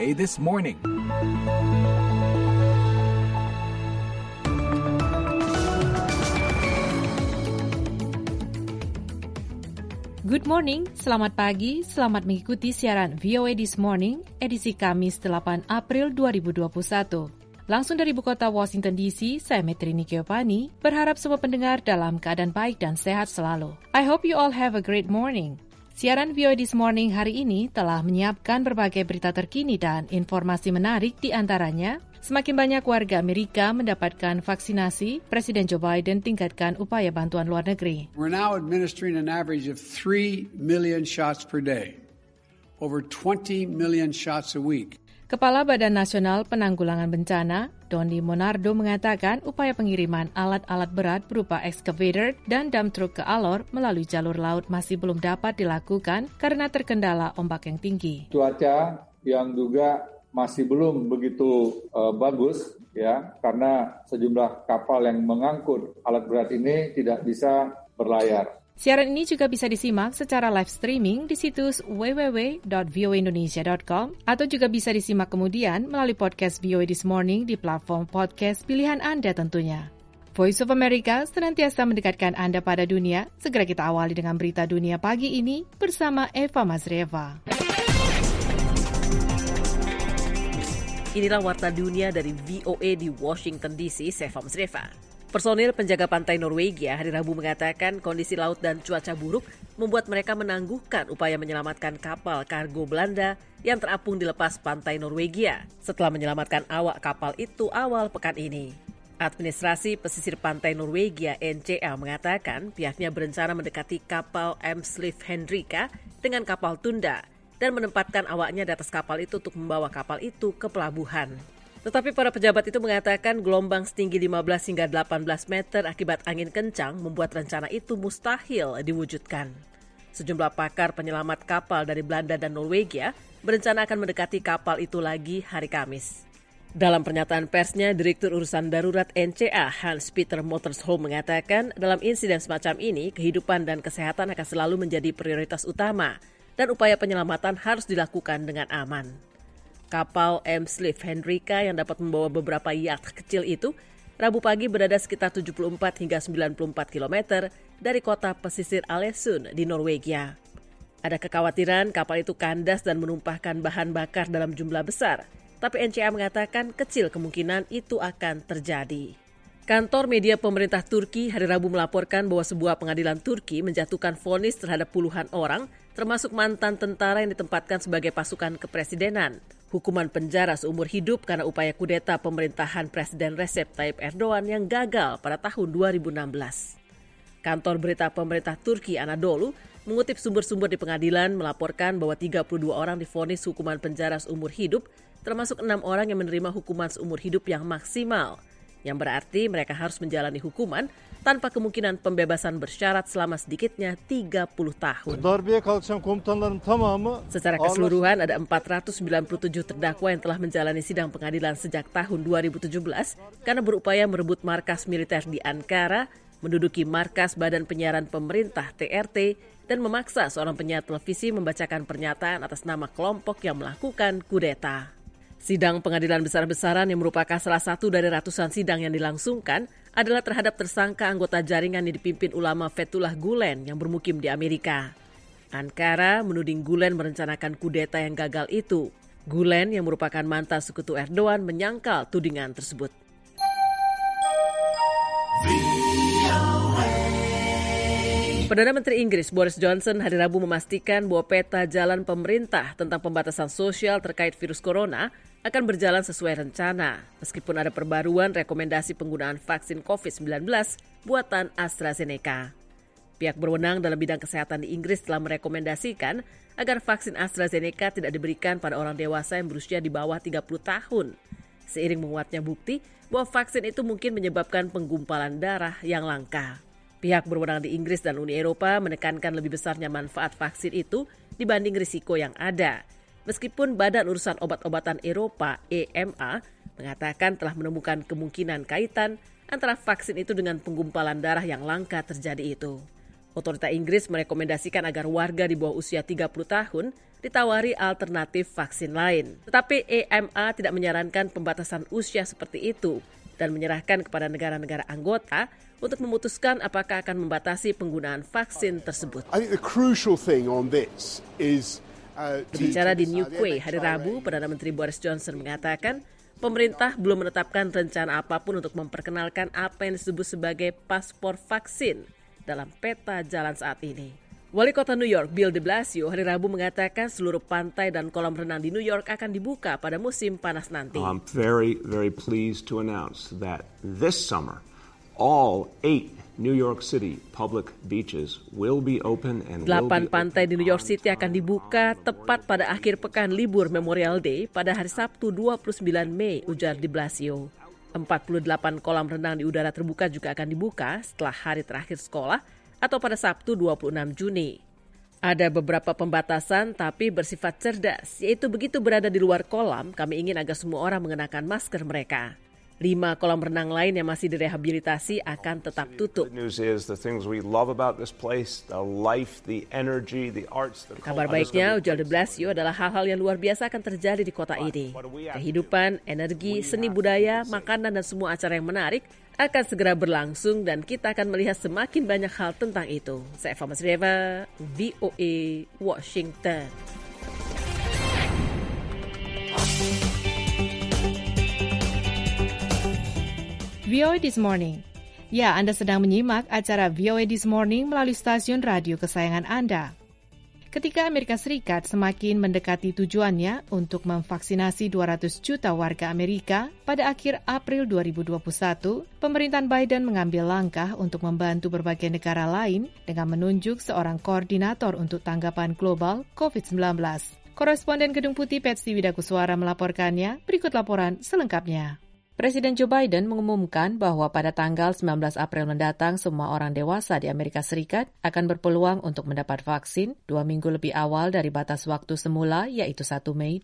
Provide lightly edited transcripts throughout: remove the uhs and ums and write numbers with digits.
VOA This Morning. Good morning, selamat pagi, selamat mengikuti siaran VOA This Morning, edisi Kamis 8 April 2021. Langsung dari ibu kota Washington DC, saya Metrini Giovanni, berharap semua pendengar dalam keadaan baik dan sehat selalu. I hope you all have a great morning. Siaran VOA This Morning hari ini telah menyiapkan berbagai berita terkini dan informasi menarik di antaranya. Semakin banyak warga Amerika mendapatkan vaksinasi, Presiden Joe Biden tingkatkan upaya bantuan luar negeri. We're now administering an average of 3 million shots per day, over 20 million shots a week. Kepala Badan Nasional Penanggulangan Bencana, Doni Monardo mengatakan upaya pengiriman alat-alat berat berupa excavator dan dump truck ke Alor melalui jalur laut masih belum dapat dilakukan karena terkendala ombak yang tinggi. Cuaca yang juga masih belum begitu bagus ya, karena sejumlah kapal yang mengangkut alat berat ini tidak bisa berlayar. Siaran ini juga bisa disimak secara live streaming di situs www.voaindonesia.com atau juga bisa disimak kemudian melalui podcast VOA This Morning di platform podcast pilihan Anda tentunya. Voice of America senantiasa mendekatkan Anda pada dunia. Segera kita awali dengan berita dunia pagi ini bersama Eva Mazrieva. Inilah Warta Dunia dari VOA di Washington DC, saya Eva Mazrieva. Personil penjaga pantai Norwegia hari Rabu mengatakan kondisi laut dan cuaca buruk membuat mereka menangguhkan upaya menyelamatkan kapal kargo Belanda yang terapung di lepas pantai Norwegia setelah menyelamatkan awak kapal itu awal pekan ini. Administrasi Pesisir Pantai Norwegia NCA mengatakan pihaknya berencana mendekati kapal Eimsliff Henrika dengan kapal tunda dan menempatkan awaknya di atas kapal itu untuk membawa kapal itu ke pelabuhan. Tetapi para pejabat itu mengatakan gelombang setinggi 15 hingga 18 meter akibat angin kencang membuat rencana itu mustahil diwujudkan. Sejumlah pakar penyelamat kapal dari Belanda dan Norwegia berencana akan mendekati kapal itu lagi hari Kamis. Dalam pernyataan persnya, Direktur Urusan Darurat NCA Hans-Peter Mottersholm mengatakan dalam insiden semacam ini, kehidupan dan kesehatan akan selalu menjadi prioritas utama dan upaya penyelamatan harus dilakukan dengan aman. Kapal Eimsliff Henrika yang dapat membawa beberapa yacht kecil itu, Rabu pagi berada sekitar 74 hingga 94 km dari kota pesisir Alesund di Norwegia. Ada kekhawatiran kapal itu kandas dan menumpahkan bahan bakar dalam jumlah besar, tapi NCA mengatakan kecil kemungkinan itu akan terjadi. Kantor media pemerintah Turki hari Rabu melaporkan bahwa sebuah pengadilan Turki menjatuhkan vonis terhadap puluhan orang, termasuk mantan tentara yang ditempatkan sebagai pasukan kepresidenan. Hukuman penjara seumur hidup karena upaya kudeta pemerintahan Presiden Recep Tayyip Erdogan yang gagal pada tahun 2016. Kantor berita pemerintah Turki Anadolu mengutip sumber-sumber di pengadilan melaporkan bahwa 32 orang divonis hukuman penjara seumur hidup, termasuk 6 orang yang menerima hukuman seumur hidup yang maksimal, yang berarti mereka harus menjalani hukuman tanpa kemungkinan pembebasan bersyarat selama sedikitnya 30 tahun. Secara keseluruhan ada 497 terdakwa yang telah menjalani sidang pengadilan sejak tahun 2017 karena berupaya merebut markas militer di Ankara, menduduki markas Badan Penyiaran Pemerintah TRT, dan memaksa seorang penyiar televisi membacakan pernyataan atas nama kelompok yang melakukan kudeta. Sidang pengadilan besar-besaran yang merupakan salah satu dari ratusan sidang yang dilangsungkan adalah terhadap tersangka anggota jaringan yang dipimpin ulama Fethullah Gulen yang bermukim di Amerika. Ankara menuding Gulen merencanakan kudeta yang gagal itu. Gulen yang merupakan mantan sekutu Erdogan menyangkal tudingan tersebut. Perdana Menteri Inggris Boris Johnson hari Rabu memastikan bahwa peta jalan pemerintah tentang pembatasan sosial terkait virus corona akan berjalan sesuai rencana, meskipun ada perbaruan rekomendasi penggunaan vaksin COVID-19 buatan AstraZeneca. Pihak berwenang dalam bidang kesehatan di Inggris telah merekomendasikan agar vaksin AstraZeneca tidak diberikan pada orang dewasa yang berusia di bawah 30 tahun. Seiring menguatnya bukti bahwa vaksin itu mungkin menyebabkan penggumpalan darah yang langka. Pihak berwenang di Inggris dan Uni Eropa menekankan lebih besarnya manfaat vaksin itu dibanding risiko yang ada. Meskipun Badan Urusan Obat-obatan Eropa (EMA) mengatakan telah menemukan kemungkinan kaitan antara vaksin itu dengan penggumpalan darah yang langka terjadi itu. Otoritas Inggris merekomendasikan agar warga di bawah usia 30 tahun ditawari alternatif vaksin lain. Tetapi EMA tidak menyarankan pembatasan usia seperti itu dan menyerahkan kepada negara-negara anggota untuk memutuskan apakah akan membatasi penggunaan vaksin tersebut. I think the crucial thing on this is Berbicara di Newquay hari Rabu, Perdana Menteri Boris Johnson mengatakan pemerintah belum menetapkan rencana apapun untuk memperkenalkan apa yang disebut sebagai paspor vaksin dalam peta jalan saat ini. Wali Kota New York, Bill de Blasio, hari Rabu mengatakan seluruh pantai dan kolam renang di New York akan dibuka pada musim panas nanti. I'm very, very pleased to announce that this summer, all 8 New York City public beaches will be open and 8 pantai di New York City akan dibuka tepat pada akhir pekan libur Memorial Day pada hari Sabtu 29 Mei, ujar de Blasio. 48 kolam renang di udara terbuka juga akan dibuka setelah hari terakhir sekolah atau pada Sabtu 26 Juni. Ada beberapa pembatasan tapi bersifat cerdas, yaitu begitu berada di luar kolam, kami ingin agar semua orang mengenakan masker mereka. 5 kolam renang lain yang masih direhabilitasi akan tetap tutup. Kabar baiknya, ujar de Blasio, adalah hal-hal yang luar biasa akan terjadi di kota ini. Kehidupan, energi, seni budaya, makanan, dan semua acara yang menarik akan segera berlangsung dan kita akan melihat semakin banyak hal tentang itu. Saya Eva Masreva, VOA, Washington. VOA This Morning. Ya, Anda sedang menyimak acara VOA This Morning melalui stasiun radio kesayangan Anda. Ketika Amerika Serikat semakin mendekati tujuannya untuk memvaksinasi 200 juta warga Amerika pada akhir April 2021, pemerintahan Biden mengambil langkah untuk membantu berbagai negara lain dengan menunjuk seorang koordinator untuk tanggapan global COVID-19. Koresponden Gedung Putih Patsy Widakuswara melaporkannya, berikut laporan selengkapnya. Presiden Joe Biden mengumumkan bahwa pada tanggal 19 April mendatang semua orang dewasa di Amerika Serikat akan berpeluang untuk mendapat vaksin 2 minggu lebih awal dari batas waktu semula, yaitu 1 Mei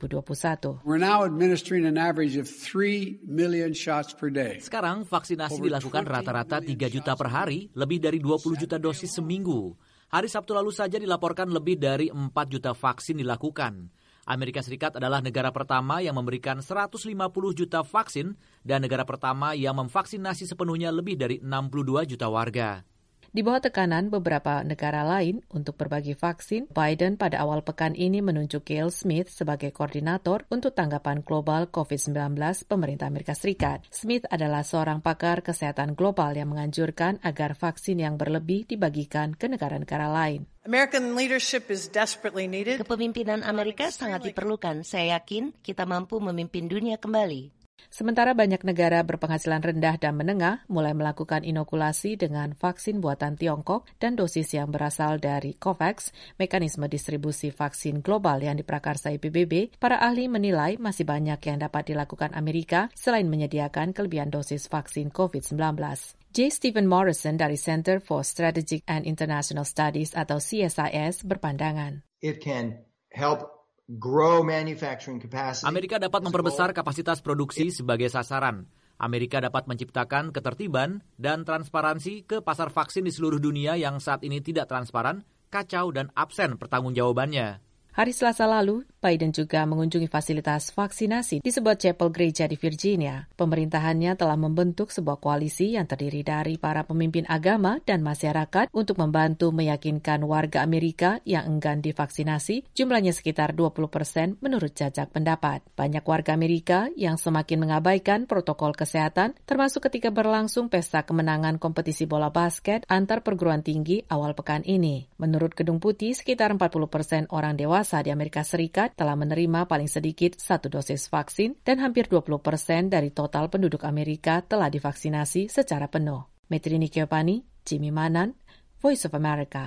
2021. We're now administering an average of 3 million shots per day. Sekarang vaksinasi dilakukan rata-rata 3 juta per hari, lebih dari 20 juta dosis seminggu. Hari Sabtu lalu saja dilaporkan lebih dari 4 juta vaksin dilakukan. Amerika Serikat adalah negara pertama yang memberikan 150 juta vaksin dan negara pertama yang memvaksinasi sepenuhnya lebih dari 62 juta warga. Di bawah tekanan beberapa negara lain untuk berbagi vaksin, Biden pada awal pekan ini menunjuk Gail Smith sebagai koordinator untuk tanggapan global COVID-19 pemerintah Amerika Serikat. Smith adalah seorang pakar kesehatan global yang menganjurkan agar vaksin yang berlebih dibagikan ke negara-negara lain. American leadership is desperately needed. Kepemimpinan Amerika sangat diperlukan. Saya yakin kita mampu memimpin dunia kembali. Sementara banyak negara berpenghasilan rendah dan menengah mulai melakukan inokulasi dengan vaksin buatan Tiongkok dan dosis yang berasal dari COVAX, mekanisme distribusi vaksin global yang diprakarsai PBB, para ahli menilai masih banyak yang dapat dilakukan Amerika selain menyediakan kelebihan dosis vaksin COVID-19. J. Stephen Morrison dari Center for Strategic and International Studies atau CSIS berpandangan. It can help grow manufacturing capacity. Amerika dapat memperbesar kapasitas produksi sebagai sasaran. Amerika dapat menciptakan ketertiban dan transparansi ke pasar vaksin di seluruh dunia yang saat ini tidak transparan, kacau, dan absen pertanggungjawabannya. Hari Selasa lalu, Biden juga mengunjungi fasilitas vaksinasi di sebuah chapel gereja di Virginia. Pemerintahannya telah membentuk sebuah koalisi yang terdiri dari para pemimpin agama dan masyarakat untuk membantu meyakinkan warga Amerika yang enggan divaksinasi, jumlahnya sekitar 20% menurut jajak pendapat. Banyak warga Amerika yang semakin mengabaikan protokol kesehatan, termasuk ketika berlangsung pesta kemenangan kompetisi bola basket antar perguruan tinggi awal pekan ini. Menurut Gedung Putih, sekitar 40% orang dewasa di Amerika Serikat telah menerima paling sedikit 1 dosis vaksin dan hampir 20% dari total penduduk Amerika telah divaksinasi secara penuh. Metrini Kiopani, Jimmy Manan, Voice of America.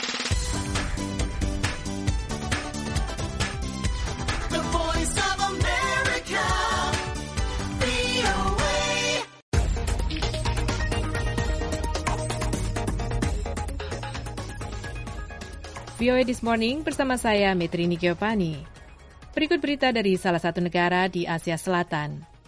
The Voice of America, VOA. VOA This Morning bersama saya, Metrini Giovanni. Berikut berita dari salah satu negara di Asia Selatan.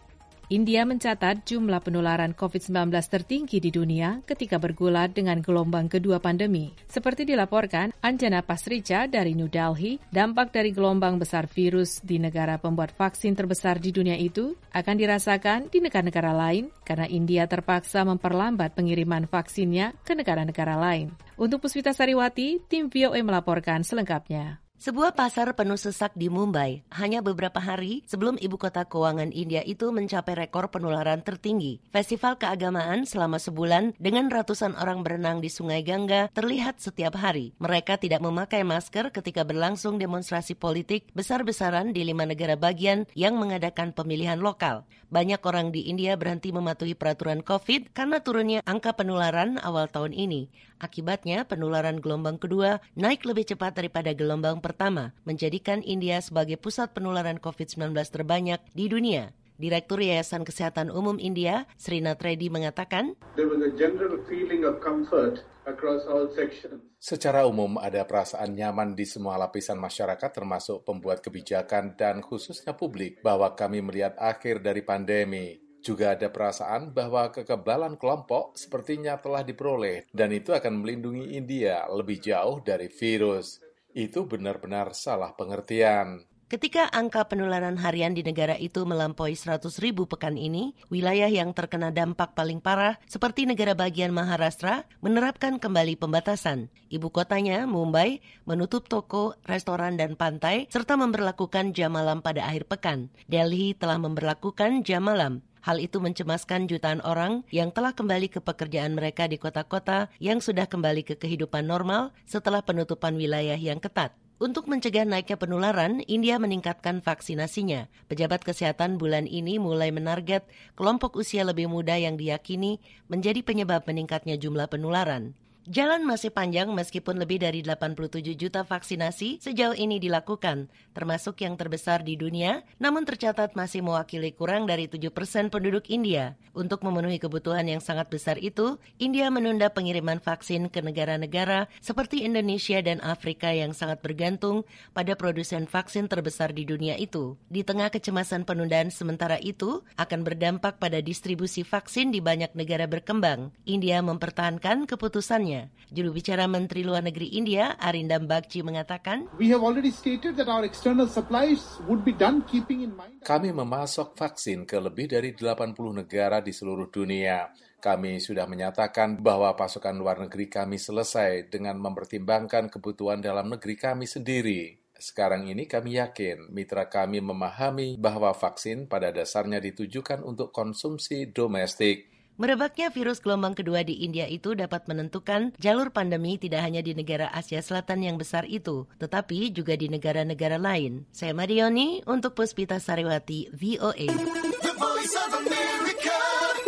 India mencatat jumlah penularan COVID-19 tertinggi di dunia ketika bergulat dengan gelombang kedua pandemi. Seperti dilaporkan Anjana Pasricha dari New Delhi, dampak dari gelombang besar virus di negara pembuat vaksin terbesar di dunia itu akan dirasakan di negara-negara lain karena India terpaksa memperlambat pengiriman vaksinnya ke negara-negara lain. Untuk Puspita Sariwati, tim VOA melaporkan selengkapnya. Sebuah pasar penuh sesak di Mumbai hanya beberapa hari sebelum ibu kota keuangan India itu mencapai rekor penularan tertinggi. Festival keagamaan selama sebulan dengan ratusan orang berenang di Sungai Gangga terlihat setiap hari. Mereka tidak memakai masker ketika berlangsung demonstrasi politik besar-besaran di 5 negara bagian yang mengadakan pemilihan lokal. Banyak orang di India berhenti mematuhi peraturan COVID karena turunnya angka penularan awal tahun ini. Akibatnya, penularan gelombang kedua naik lebih cepat daripada gelombang pertama, menjadikan India sebagai pusat penularan COVID-19 terbanyak di dunia. Direktur Yayasan Kesehatan Umum India, Srinath Reddy mengatakan, There was a general feeling of comfort across all sections. Secara umum ada perasaan nyaman di semua lapisan masyarakat termasuk pembuat kebijakan dan khususnya publik bahwa kami melihat akhir dari pandemi. Juga ada perasaan bahwa kekebalan kelompok sepertinya telah diperoleh dan itu akan melindungi India lebih jauh dari virus. Itu benar-benar salah pengertian. Ketika angka penularan harian di negara itu melampaui 100.000 pekan ini, wilayah yang terkena dampak paling parah seperti negara bagian Maharashtra menerapkan kembali pembatasan. Ibu kotanya, Mumbai, menutup toko, restoran, dan pantai serta memberlakukan jam malam pada akhir pekan. Delhi telah memberlakukan jam malam. Hal itu mencemaskan jutaan orang yang telah kembali ke pekerjaan mereka di kota-kota yang sudah kembali ke kehidupan normal setelah penutupan wilayah yang ketat. Untuk mencegah naiknya penularan, India meningkatkan vaksinasinya. Pejabat kesehatan bulan ini mulai menarget kelompok usia lebih muda yang diyakini menjadi penyebab meningkatnya jumlah penularan. Jalan masih panjang meskipun lebih dari 87 juta vaksinasi sejauh ini dilakukan, termasuk yang terbesar di dunia, namun tercatat masih mewakili kurang dari 7% penduduk India. Untuk memenuhi kebutuhan yang sangat besar itu, India menunda pengiriman vaksin ke negara-negara seperti Indonesia dan Afrika yang sangat bergantung pada produsen vaksin terbesar di dunia itu. Di tengah kecemasan penundaan sementara itu akan berdampak pada distribusi vaksin di banyak negara berkembang. India mempertahankan keputusannya. Juru bicara Menteri Luar Negeri India, Arindam Bagchi mengatakan, We have already stated that our external supplies would be done keeping in mind. Kami memasok vaksin ke lebih dari 80 negara di seluruh dunia. Kami sudah menyatakan bahwa pasokan luar negeri kami selesai dengan mempertimbangkan kebutuhan dalam negeri kami sendiri. Sekarang ini kami yakin mitra kami memahami bahwa vaksin pada dasarnya ditujukan untuk konsumsi domestik. Merebaknya virus gelombang kedua di India itu dapat menentukan jalur pandemi tidak hanya di negara Asia Selatan yang besar itu, tetapi juga di negara-negara lain. Saya Marioni untuk Puspita Sariwati, VOA. The Voice of America,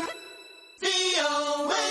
VOA.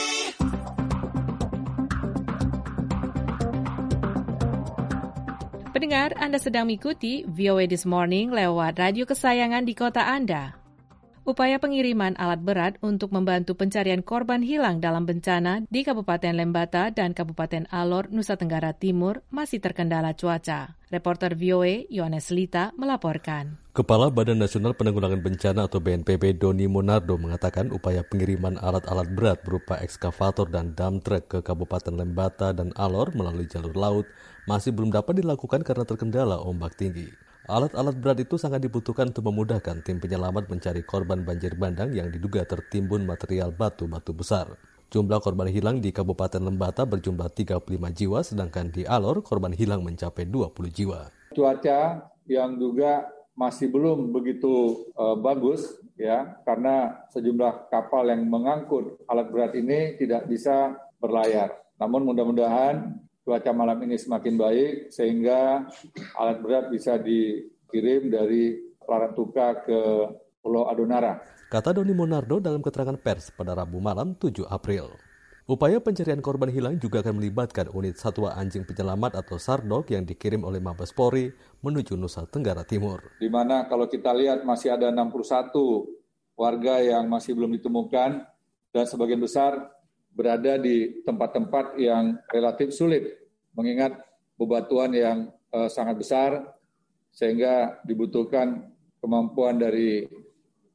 Pendengar, Anda sedang mengikuti VOA This Morning lewat radio kesayangan di kota Anda. Upaya pengiriman alat berat untuk membantu pencarian korban hilang dalam bencana di Kabupaten Lembata dan Kabupaten Alor, Nusa Tenggara Timur masih terkendala cuaca. Reporter VOA Yohanes Lita melaporkan. Kepala Badan Nasional Penanggulangan Bencana atau BNPB Doni Monardo mengatakan upaya pengiriman alat-alat berat berupa ekskavator dan dump truck ke Kabupaten Lembata dan Alor melalui jalur laut masih belum dapat dilakukan karena terkendala ombak tinggi. Alat-alat berat itu sangat dibutuhkan untuk memudahkan tim penyelamat mencari korban banjir bandang yang diduga tertimbun material batu-batu besar. Jumlah korban hilang di Kabupaten Lembata berjumlah 35 jiwa, sedangkan di Alor korban hilang mencapai 20 jiwa. Cuaca yang juga masih belum begitu bagus ya, karena sejumlah kapal yang mengangkut alat berat ini tidak bisa berlayar. Namun mudah-mudahan cuaca malam ini semakin baik sehingga alat berat bisa dikirim dari Larantuka ke Pulau Adonara. Kata Doni Monardo dalam keterangan pers pada Rabu malam 7 April. Upaya pencarian korban hilang juga akan melibatkan unit Satwa Anjing Penyelamat atau SARDOG yang dikirim oleh Mabes Polri menuju Nusa Tenggara Timur. Di mana kalau kita lihat masih ada 61 warga yang masih belum ditemukan dan sebagian besar berada di tempat-tempat yang relatif sulit, mengingat bebatuan yang sangat besar, sehingga dibutuhkan kemampuan dari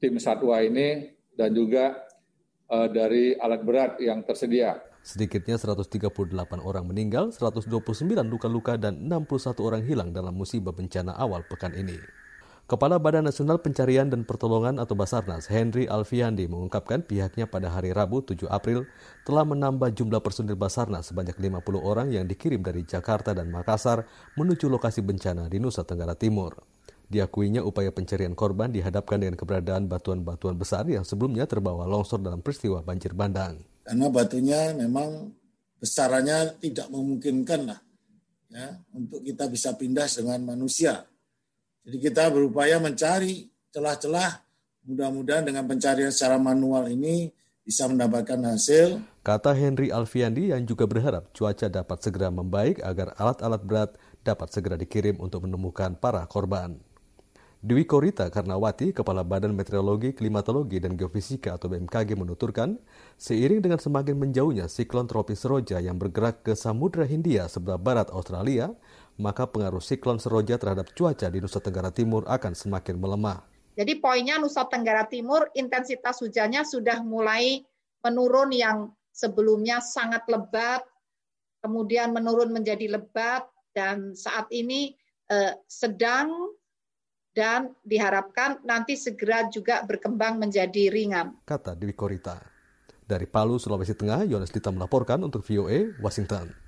tim satwa ini dan juga dari alat berat yang tersedia. Sedikitnya 138 orang meninggal, 129 luka-luka, dan 61 orang hilang dalam musibah bencana awal pekan ini. Kepala Badan Nasional Pencarian dan Pertolongan atau Basarnas, Henry Alfiandi, mengungkapkan pihaknya pada hari Rabu 7 April telah menambah jumlah personil Basarnas sebanyak 50 orang yang dikirim dari Jakarta dan Makassar menuju lokasi bencana di Nusa Tenggara Timur. Diakuinya upaya pencarian korban dihadapkan dengan keberadaan batuan-batuan besar yang sebelumnya terbawa longsor dalam peristiwa banjir bandang. Karena batunya memang besarannya tidak memungkinkan lah ya untuk kita bisa pindah dengan manusia. Jadi kita berupaya mencari celah-celah, mudah-mudahan dengan pencarian secara manual ini bisa mendapatkan hasil. Kata Henry Alfiandi yang juga berharap cuaca dapat segera membaik agar alat-alat berat dapat segera dikirim untuk menemukan para korban. Dwi Korita Karnawati, Kepala Badan Meteorologi, Klimatologi, dan Geofisika atau BMKG menuturkan, seiring dengan semakin menjauhnya siklon tropis Seroja yang bergerak ke Samudra Hindia sebelah barat Australia, maka pengaruh siklon Seroja terhadap cuaca di Nusa Tenggara Timur akan semakin melemah. Jadi poinnya Nusa Tenggara Timur intensitas hujannya sudah mulai menurun yang sebelumnya sangat lebat, kemudian menurun menjadi lebat, dan saat ini sedang dan diharapkan nanti segera juga berkembang menjadi ringan. Kata Dwi Korita. Dari Palu, Sulawesi Tengah, Yones Dita melaporkan untuk VOA, Washington.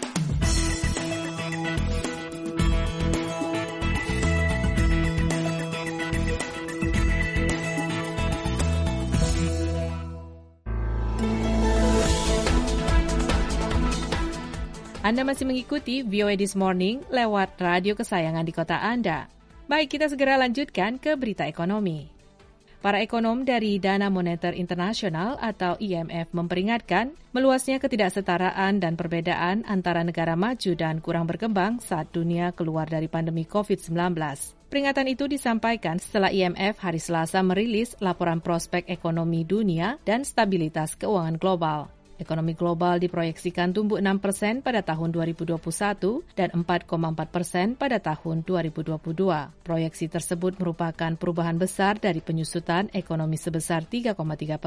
Anda masih mengikuti VOA This Morning lewat radio kesayangan di kota Anda. Baik, kita segera lanjutkan ke berita ekonomi. Para ekonom dari Dana Moneter Internasional atau IMF memperingatkan meluasnya ketidaksetaraan dan perbedaan antara negara maju dan kurang berkembang saat dunia keluar dari pandemi COVID-19. Peringatan itu disampaikan setelah IMF hari Selasa merilis laporan prospek ekonomi dunia dan stabilitas keuangan global. Ekonomi global diproyeksikan tumbuh 6% pada tahun 2021 dan 4,4% pada tahun 2022. Proyeksi tersebut merupakan perubahan besar dari penyusutan ekonomi sebesar 3,3%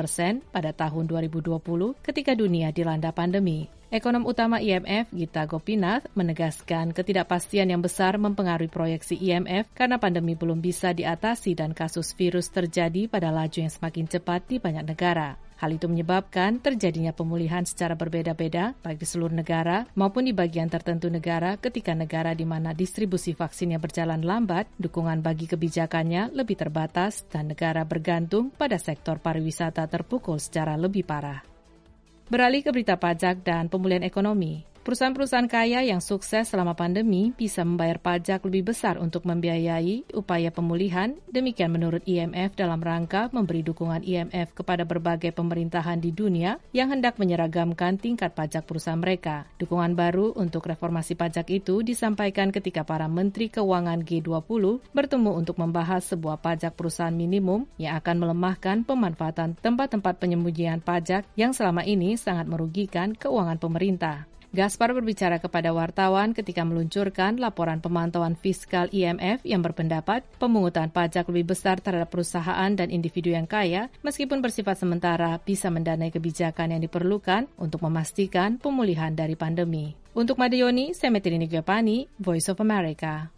pada tahun 2020 ketika dunia dilanda pandemi. Ekonom utama IMF, Gita Gopinath, menegaskan ketidakpastian yang besar mempengaruhi proyeksi IMF karena pandemi belum bisa diatasi dan kasus virus terjadi pada laju yang semakin cepat di banyak negara. Hal itu menyebabkan terjadinya pemulihan secara berbeda-beda, baik di seluruh negara maupun di bagian tertentu negara ketika negara di mana distribusi vaksinnya berjalan lambat, dukungan bagi kebijakannya lebih terbatas, dan negara bergantung pada sektor pariwisata terpukul secara lebih parah. Beralih ke berita pajak dan pemulihan ekonomi. Perusahaan-perusahaan kaya yang sukses selama pandemi bisa membayar pajak lebih besar untuk membiayai upaya pemulihan, demikian menurut IMF dalam rangka memberi dukungan IMF kepada berbagai pemerintahan di dunia yang hendak menyeragamkan tingkat pajak perusahaan mereka. Dukungan baru untuk reformasi pajak itu disampaikan ketika para Menteri Keuangan G20 bertemu untuk membahas sebuah pajak perusahaan minimum yang akan melemahkan pemanfaatan tempat-tempat penyembunyian pajak yang selama ini sangat merugikan keuangan pemerintah. Gaspar berbicara kepada wartawan ketika meluncurkan laporan pemantauan fiskal IMF yang berpendapat pemungutan pajak lebih besar terhadap perusahaan dan individu yang kaya meskipun bersifat sementara bisa mendanai kebijakan yang diperlukan untuk memastikan pemulihan dari pandemi. Untuk Madayoni, saya Metrini Gapani, Voice of America.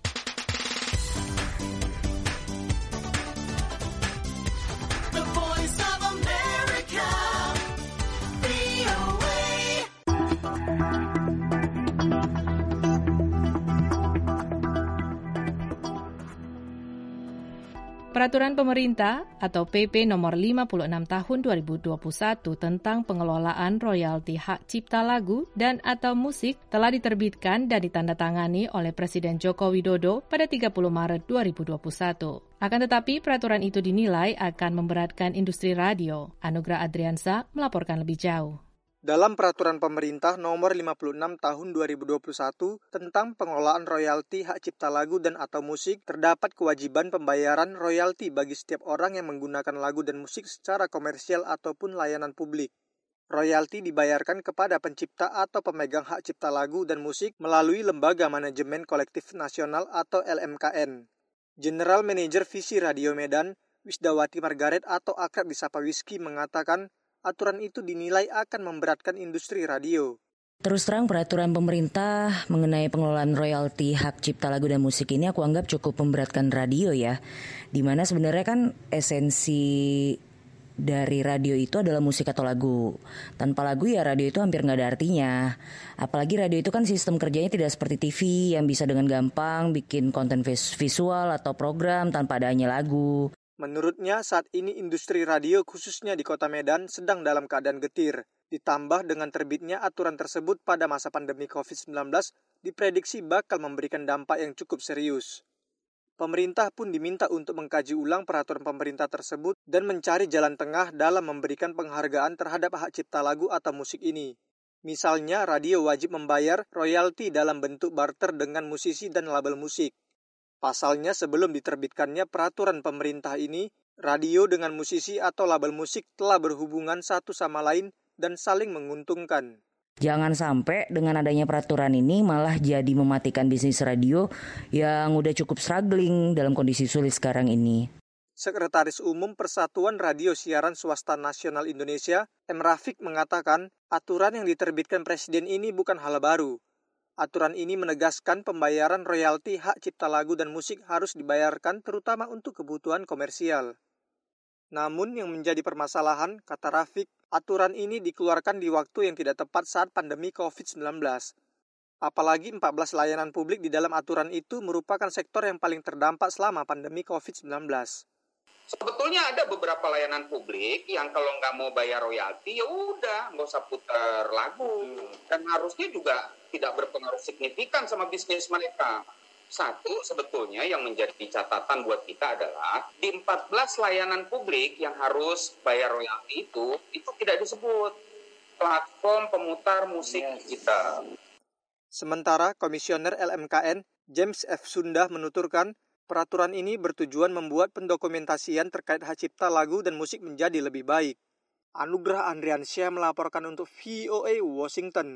Peraturan pemerintah atau PP nomor 56 tahun 2021 tentang pengelolaan royalti hak cipta lagu dan atau musik telah diterbitkan dan ditandatangani oleh Presiden Joko Widodo pada 30 Maret 2021. Akan tetapi peraturan itu dinilai akan memberatkan industri radio. Anugrah Adriansa melaporkan lebih jauh. Dalam Peraturan Pemerintah Nomor 56 Tahun 2021 tentang pengelolaan royalti hak cipta lagu dan atau musik, terdapat kewajiban pembayaran royalti bagi setiap orang yang menggunakan lagu dan musik secara komersial ataupun layanan publik. Royalti dibayarkan kepada pencipta atau pemegang hak cipta lagu dan musik melalui Lembaga Manajemen Kolektif Nasional atau LMKN. General Manager Visi Radio Medan, Wisdawati Margaret atau akrab disapa Whisky mengatakan aturan itu dinilai akan memberatkan industri radio. Terus terang peraturan pemerintah mengenai pengelolaan royalti hak cipta lagu dan musik ini aku anggap cukup memberatkan radio ya. Dimana sebenarnya kan esensi dari radio itu adalah musik atau lagu. Tanpa lagu ya radio itu hampir nggak ada artinya. Apalagi radio itu kan sistem kerjanya tidak seperti TV yang bisa dengan gampang bikin konten visual atau program tanpa adanya lagu. Menurutnya saat ini industri radio khususnya di Kota Medan sedang dalam keadaan getir. Ditambah dengan terbitnya aturan tersebut pada masa pandemi COVID-19 diprediksi bakal memberikan dampak yang cukup serius. Pemerintah pun diminta untuk mengkaji ulang peraturan pemerintah tersebut dan mencari jalan tengah dalam memberikan penghargaan terhadap hak cipta lagu atau musik ini. Misalnya radio wajib membayar royalti dalam bentuk barter dengan musisi dan label musik. Pasalnya sebelum diterbitkannya peraturan pemerintah ini, radio dengan musisi atau label musik telah berhubungan satu sama lain dan saling menguntungkan. Jangan sampai dengan adanya peraturan ini malah jadi mematikan bisnis radio yang udah cukup struggling dalam kondisi sulit sekarang ini. Sekretaris Umum Persatuan Radio Siaran Swasta Nasional Indonesia, M. Rafiq mengatakan, aturan yang diterbitkan Presiden ini bukan hal baru. Aturan ini menegaskan pembayaran royalti hak cipta lagu dan musik harus dibayarkan terutama untuk kebutuhan komersial. Namun yang menjadi permasalahan, kata Rafiq, aturan ini dikeluarkan di waktu yang tidak tepat saat pandemi COVID-19. Apalagi 14 layanan publik di dalam aturan itu merupakan sektor yang paling terdampak selama pandemi COVID-19. Sebetulnya ada beberapa layanan publik yang kalau nggak mau bayar royalti, ya udah nggak usah putar lagu. Dan harusnya juga tidak berpengaruh signifikan sama bisnis mereka. Satu, sebetulnya yang menjadi catatan buat kita adalah di 14 layanan publik yang harus bayar royalti itu tidak disebut platform pemutar musik kita. Sementara Komisioner LMKN James F. Sundah menuturkan, peraturan ini bertujuan membuat pendokumentasian terkait hak cipta lagu dan musik menjadi lebih baik. Anugrah Andriansyah melaporkan untuk VOA Washington.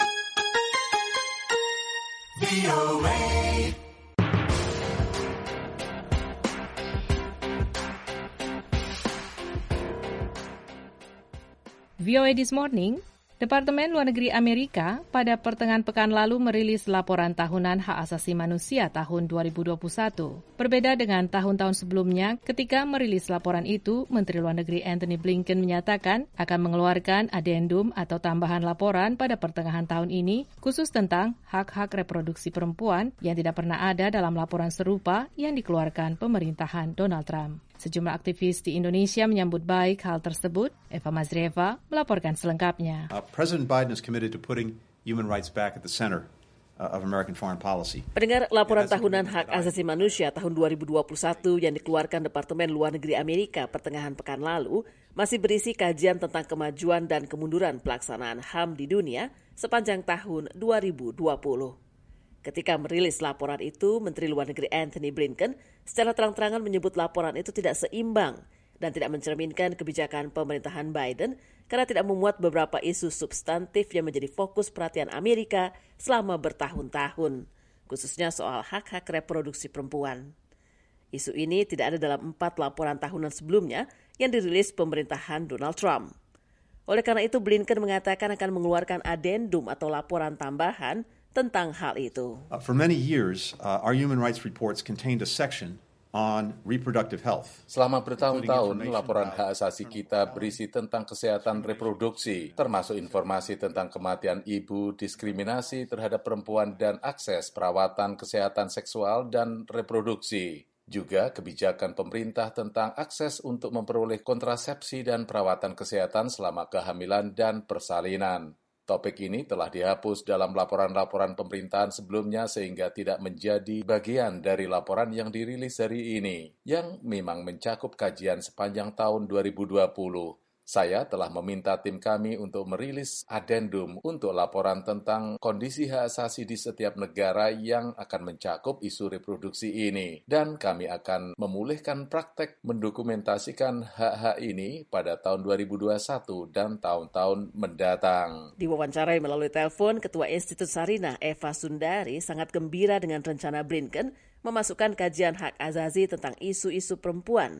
VOA This Morning, Departemen Luar Negeri Amerika pada pertengahan pekan lalu merilis laporan tahunan hak asasi manusia tahun 2021. Berbeda dengan tahun-tahun sebelumnya, ketika merilis laporan itu, Menteri Luar Negeri Antony Blinken menyatakan akan mengeluarkan adendum atau tambahan laporan pada pertengahan tahun ini, khusus tentang hak-hak reproduksi perempuan yang tidak pernah ada dalam laporan serupa yang dikeluarkan pemerintahan Donald Trump. Sejumlah aktivis di Indonesia menyambut baik hal tersebut. Eva Mazreva melaporkan selengkapnya. President Biden is committed to putting human rights back at the center of American foreign policy. Pendengar, laporan tahunan hak asasi manusia tahun 2021 yang dikeluarkan Departemen Luar Negeri Amerika pertengahan pekan lalu masih berisi kajian tentang kemajuan dan kemunduran pelaksanaan HAM di dunia sepanjang tahun 2020. Ketika merilis laporan itu, Menteri Luar Negeri Antony Blinken secara terang-terangan menyebut laporan itu tidak seimbang dan tidak mencerminkan kebijakan pemerintahan Biden karena tidak memuat beberapa isu substantif yang menjadi fokus perhatian Amerika selama bertahun-tahun, khususnya soal hak-hak reproduksi perempuan. Isu ini tidak ada dalam 4 laporan tahunan sebelumnya yang dirilis pemerintahan Donald Trump. Oleh karena itu, Blinken mengatakan akan mengeluarkan adendum atau laporan tambahan tentang hal itu. For many years, our human rights reports contained a section on reproductive health. Selama bertahun-tahun, laporan hak asasi kita berisi tentang kesehatan reproduksi, termasuk informasi tentang kematian ibu, diskriminasi terhadap perempuan, dan akses perawatan kesehatan seksual dan reproduksi. Juga kebijakan pemerintah tentang akses untuk memperoleh kontrasepsi dan perawatan kesehatan selama kehamilan dan persalinan. Topik ini telah dihapus dalam laporan-laporan pemerintahan sebelumnya sehingga tidak menjadi bagian dari laporan yang dirilis hari ini, yang memang mencakup kajian sepanjang tahun 2020. Saya telah meminta tim kami untuk merilis adendum untuk laporan tentang kondisi hak asasi di setiap negara yang akan mencakup isu reproduksi ini. Dan kami akan memulihkan praktek mendokumentasikan hak-hak ini pada tahun 2021 dan tahun-tahun mendatang. Diwawancarai melalui telepon, Ketua Institut Sarinah Eva Sundari sangat gembira dengan rencana Blinken memasukkan kajian hak asasi tentang isu-isu perempuan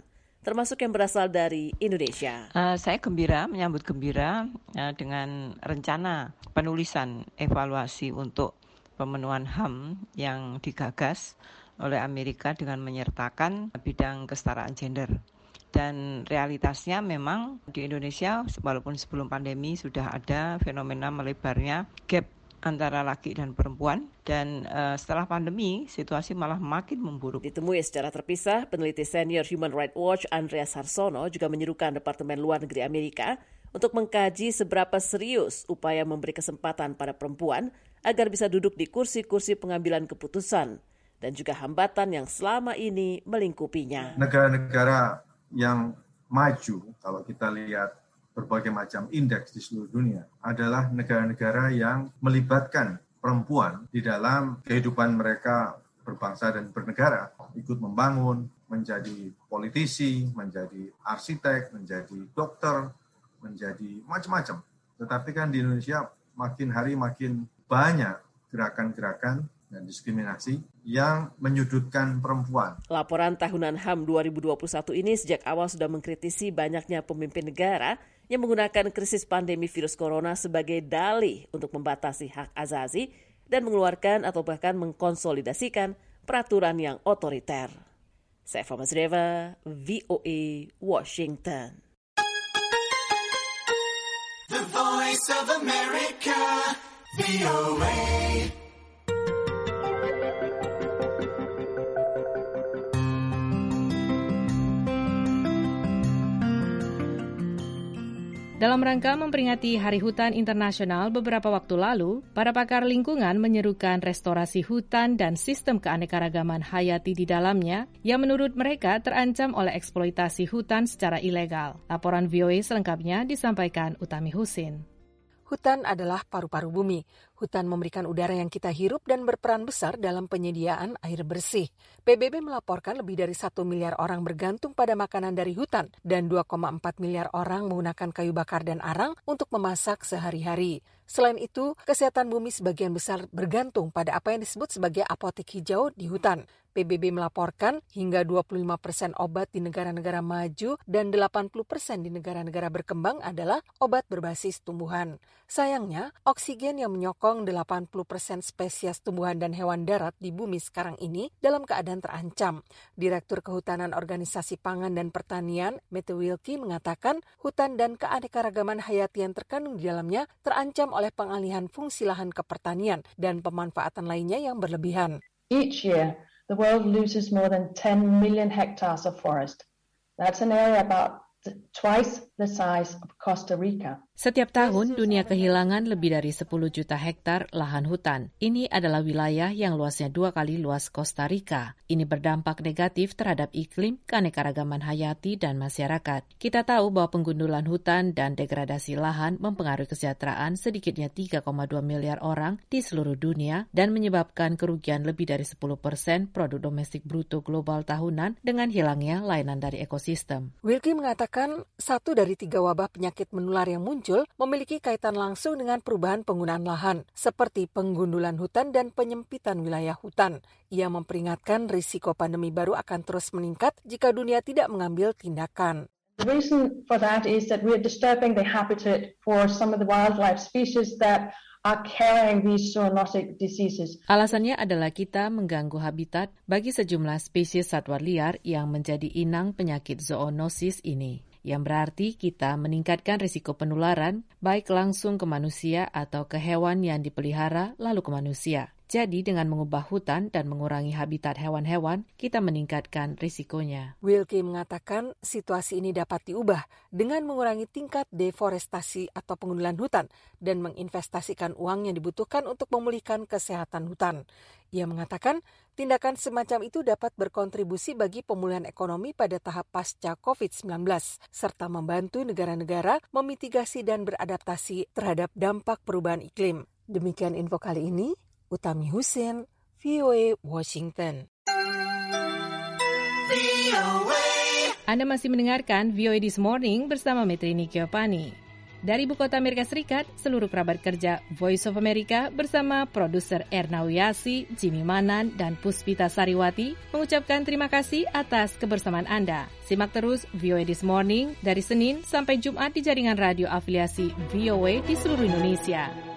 termasuk yang berasal dari Indonesia. Saya menyambut gembira dengan rencana penulisan evaluasi untuk pemenuhan HAM yang digagas oleh Amerika dengan menyertakan bidang kesetaraan gender. Dan realitasnya memang di Indonesia walaupun sebelum pandemi sudah ada fenomena melebarnya gap antara laki dan perempuan dan setelah pandemi situasi malah makin memburuk. Ditemui secara terpisah, peneliti senior Human Rights Watch Andreas Harsono juga menyerukan Departemen Luar Negeri Amerika untuk mengkaji seberapa serius upaya memberi kesempatan pada perempuan agar bisa duduk di kursi-kursi pengambilan keputusan dan juga hambatan yang selama ini melingkupinya. Negara-negara yang maju, kalau kita lihat berbagai macam indeks di seluruh dunia, adalah negara-negara yang melibatkan perempuan di dalam kehidupan mereka berbangsa dan bernegara, ikut membangun, menjadi politisi, menjadi arsitek, menjadi dokter, menjadi macam-macam. Tetapi kan di Indonesia makin hari makin banyak gerakan-gerakan dan diskriminasi yang menyudutkan perempuan. Laporan tahunan HAM 2021 ini sejak awal sudah mengkritisi banyaknya pemimpin negara yang menggunakan krisis pandemi virus corona sebagai dalih untuk membatasi hak asasi dan mengeluarkan atau bahkan mengkonsolidasikan peraturan yang otoriter. Saya Fama Zreva, VOA, Washington. The Voice of America, VOA. Dalam rangka memperingati Hari Hutan Internasional beberapa waktu lalu, para pakar lingkungan menyerukan restorasi hutan dan sistem keanekaragaman hayati di dalamnya yang menurut mereka terancam oleh eksploitasi hutan secara ilegal. Laporan VOA selengkapnya disampaikan Utami Husin. Hutan adalah paru-paru bumi. Hutan memberikan udara yang kita hirup dan berperan besar dalam penyediaan air bersih. PBB melaporkan lebih dari 1 miliar orang bergantung pada makanan dari hutan dan 2,4 miliar orang menggunakan kayu bakar dan arang untuk memasak sehari-hari. Selain itu, kesehatan bumi sebagian besar bergantung pada apa yang disebut sebagai apotek hijau di hutan. PBB melaporkan hingga 25% obat di negara-negara maju dan 80% di negara-negara berkembang adalah obat berbasis tumbuhan. Sayangnya, oksigen yang menyokong 80% spesies tumbuhan dan hewan darat di bumi sekarang ini dalam keadaan terancam. Direktur Kehutanan Organisasi Pangan dan Pertanian, Mette Wilkie, mengatakan hutan dan keanekaragaman hayati yang terkandung di dalamnya terancam oleh pengalihan fungsi lahan ke pertanian dan pemanfaatan lainnya yang berlebihan. Each year, the world loses more than 10 million hectares of forest. That's an area about twice the size of Costa Rica. Setiap tahun, dunia kehilangan lebih dari 10 juta hektar lahan hutan. Ini adalah wilayah yang luasnya 2 kali luas Costa Rica. Ini berdampak negatif terhadap iklim, keanekaragaman hayati, dan masyarakat. Kita tahu bahwa penggundulan hutan dan degradasi lahan mempengaruhi kesejahteraan sedikitnya 3,2 miliar orang di seluruh dunia dan menyebabkan kerugian lebih dari 10% produk domestik bruto global tahunan dengan hilangnya layanan dari ekosistem. Wilkie mengatakan 1 dari 3 wabah penyakit menular yang muncul memiliki kaitan langsung dengan perubahan penggunaan lahan, seperti penggundulan hutan dan penyempitan wilayah hutan. Ia memperingatkan risiko pandemi baru akan terus meningkat jika dunia tidak mengambil tindakan. The reason for that is that we're disturbing the habitat for some of the wildlife species that are carrying these zoonotic diseases. Alasannya adalah kita mengganggu habitat bagi sejumlah spesies satwa liar yang menjadi inang penyakit zoonosis ini, yang berarti kita meningkatkan risiko penularan baik langsung ke manusia atau ke hewan yang dipelihara lalu ke manusia. Jadi dengan mengubah hutan dan mengurangi habitat hewan-hewan, kita meningkatkan risikonya. Wilkie mengatakan situasi ini dapat diubah dengan mengurangi tingkat deforestasi atau penggundulan hutan dan menginvestasikan uang yang dibutuhkan untuk memulihkan kesehatan hutan. Ia mengatakan tindakan semacam itu dapat berkontribusi bagi pemulihan ekonomi pada tahap pasca COVID-19, serta membantu negara-negara memitigasi dan beradaptasi terhadap dampak perubahan iklim. Demikian info kali ini. Utami Husin, VOA Washington. Anda masih mendengarkan VOA This Morning bersama Metrini Kiopani. Dari Ibu Kota Amerika Serikat, seluruh kerabat kerja Voice of America bersama produser Erna Wiyasi, Jimmy Manan, dan Puspita Sariwati mengucapkan terima kasih atas kebersamaan Anda. Simak terus VOA This Morning dari Senin sampai Jumat di jaringan radio afiliasi VOA di seluruh Indonesia.